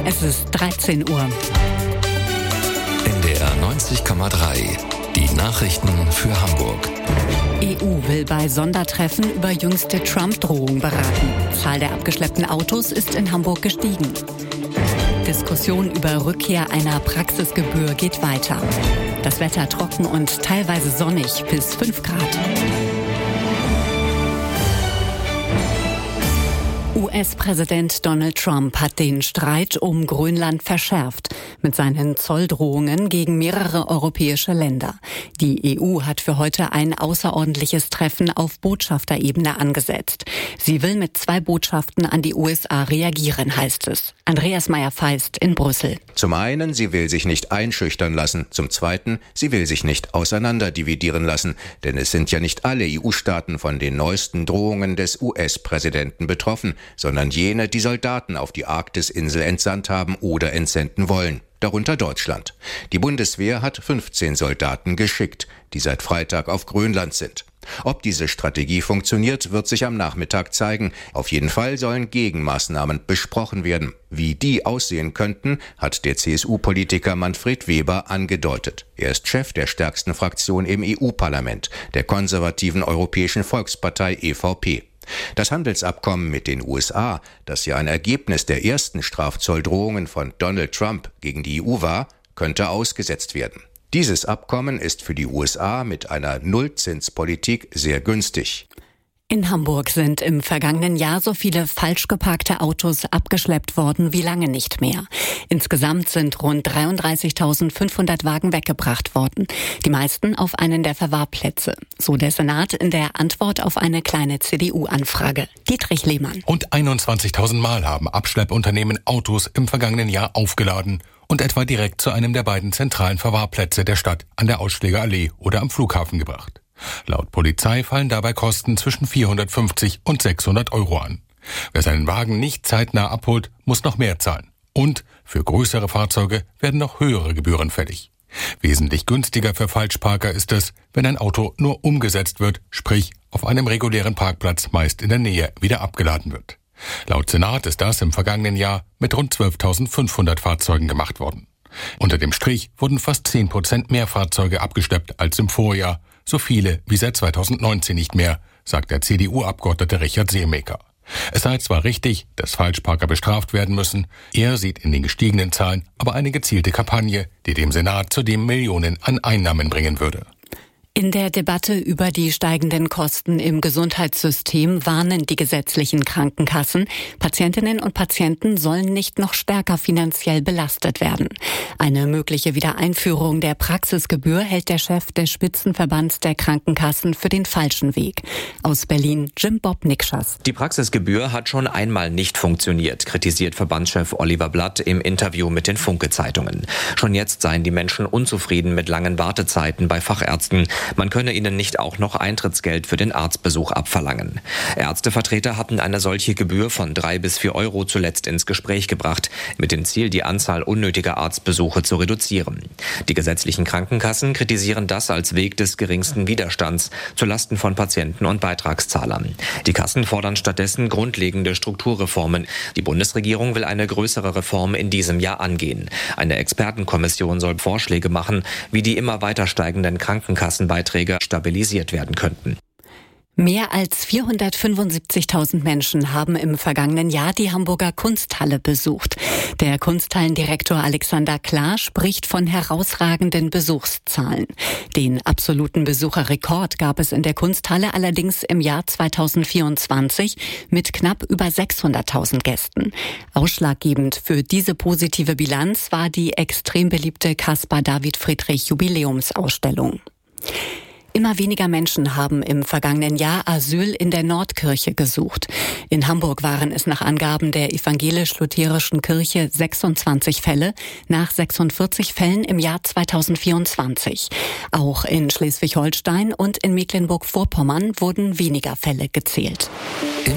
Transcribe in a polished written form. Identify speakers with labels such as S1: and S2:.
S1: Es ist 13 Uhr.
S2: NDR 90,3. Die Nachrichten für Hamburg.
S1: EU will bei Sondertreffen über jüngste Trump-Drohung beraten. Zahl der abgeschleppten Autos ist in Hamburg gestiegen. Diskussion über Rückkehr einer Praxisgebühr geht weiter. Das Wetter trocken und teilweise sonnig bis 5 Grad. US-Präsident Donald Trump hat den Streit um Grönland verschärft mit seinen Zolldrohungen gegen mehrere europäische Länder. Die EU hat für heute ein außerordentliches Treffen auf Botschafterebene angesetzt. Sie will mit 2 Botschaften an die USA reagieren, heißt es. Andreas Meyer-Feist in Brüssel.
S3: Zum einen, sie will sich nicht einschüchtern lassen. Zum zweiten, sie will sich nicht auseinanderdividieren lassen. Denn es sind ja nicht alle EU-Staaten von den neuesten Drohungen des US-Präsidenten betroffen, sondern jene, die Soldaten auf die Arktisinsel entsandt haben oder entsenden wollen. Darunter Deutschland. Die Bundeswehr hat 15 Soldaten geschickt, die seit Freitag auf Grönland sind. Ob diese Strategie funktioniert, wird sich am Nachmittag zeigen. Auf jeden Fall sollen Gegenmaßnahmen besprochen werden. Wie die aussehen könnten, hat der CSU-Politiker Manfred Weber angedeutet. Er ist Chef der stärksten Fraktion im EU-Parlament, der konservativen Europäischen Volkspartei EVP. Das Handelsabkommen mit den USA, das ja ein Ergebnis der ersten Strafzolldrohungen von Donald Trump gegen die EU war, könnte ausgesetzt werden. Dieses Abkommen ist für die USA mit einer Nullzinspolitik sehr günstig.
S1: In Hamburg sind im vergangenen Jahr so viele falsch geparkte Autos abgeschleppt worden wie lange nicht mehr. Insgesamt sind rund 33.500 Wagen weggebracht worden. Die meisten auf einen der Verwahrplätze. So der Senat in der Antwort auf eine kleine CDU-Anfrage. Dietrich Lehmann.
S4: Rund 21.000 Mal haben Abschleppunternehmen Autos im vergangenen Jahr aufgeladen und etwa direkt zu einem der beiden zentralen Verwahrplätze der Stadt an der Ausschlägerallee oder am Flughafen gebracht. Laut Polizei fallen dabei Kosten zwischen 450 und 600 Euro an. Wer seinen Wagen nicht zeitnah abholt, muss noch mehr zahlen. Und für größere Fahrzeuge werden noch höhere Gebühren fällig. Wesentlich günstiger für Falschparker ist es, wenn ein Auto nur umgesetzt wird, sprich auf einem regulären Parkplatz meist in der Nähe wieder abgeladen wird. Laut Senat ist das im vergangenen Jahr mit rund 12.500 Fahrzeugen gemacht worden. Unter dem Strich wurden fast 10% mehr Fahrzeuge abgeschleppt als im Vorjahr, so viele wie seit 2019 nicht mehr, sagt der CDU-Abgeordnete Richard Seemeker. Es sei zwar richtig, dass Falschparker bestraft werden müssen, er sieht in den gestiegenen Zahlen aber eine gezielte Kampagne, die dem Senat zudem Millionen an Einnahmen bringen würde.
S1: In der Debatte über die steigenden Kosten im Gesundheitssystem warnen die gesetzlichen Krankenkassen, Patientinnen und Patienten sollen nicht noch stärker finanziell belastet werden. Eine mögliche Wiedereinführung der Praxisgebühr hält der Chef des Spitzenverbands der Krankenkassen für den falschen Weg. Aus Berlin Jim Bob Nikschas.
S5: Die Praxisgebühr hat schon einmal nicht funktioniert, kritisiert Verbandschef Oliver Blatt im Interview mit den Funke-Zeitungen. Schon jetzt seien die Menschen unzufrieden mit langen Wartezeiten bei Fachärzten. Man könne ihnen nicht auch noch Eintrittsgeld für den Arztbesuch abverlangen. Ärztevertreter hatten eine solche Gebühr von 3 bis 4 Euro zuletzt ins Gespräch gebracht, mit dem Ziel, die Anzahl unnötiger Arztbesuche zu reduzieren. Die gesetzlichen Krankenkassen kritisieren das als Weg des geringsten Widerstands zulasten von Patienten und Beitragszahlern. Die Kassen fordern stattdessen grundlegende Strukturreformen. Die Bundesregierung will eine größere Reform in diesem Jahr angehen. Eine Expertenkommission soll Vorschläge machen, wie die immer weiter steigenden Krankenkassenbeiträge stabilisiert werden könnten.
S1: Mehr als 475.000 Menschen haben im vergangenen Jahr die Hamburger Kunsthalle besucht. Der Kunsthallendirektor Alexander Klar spricht von herausragenden Besuchszahlen. Den absoluten Besucherrekord gab es in der Kunsthalle allerdings im Jahr 2024 mit knapp über 600.000 Gästen. Ausschlaggebend für diese positive Bilanz war die extrem beliebte Caspar David Friedrich Jubiläumsausstellung. Immer weniger Menschen haben im vergangenen Jahr Asyl in der Nordkirche gesucht. In Hamburg waren es nach Angaben der evangelisch-lutherischen Kirche 26 Fälle, nach 46 Fällen im Jahr 2024. Auch in Schleswig-Holstein und in Mecklenburg-Vorpommern wurden weniger Fälle gezählt.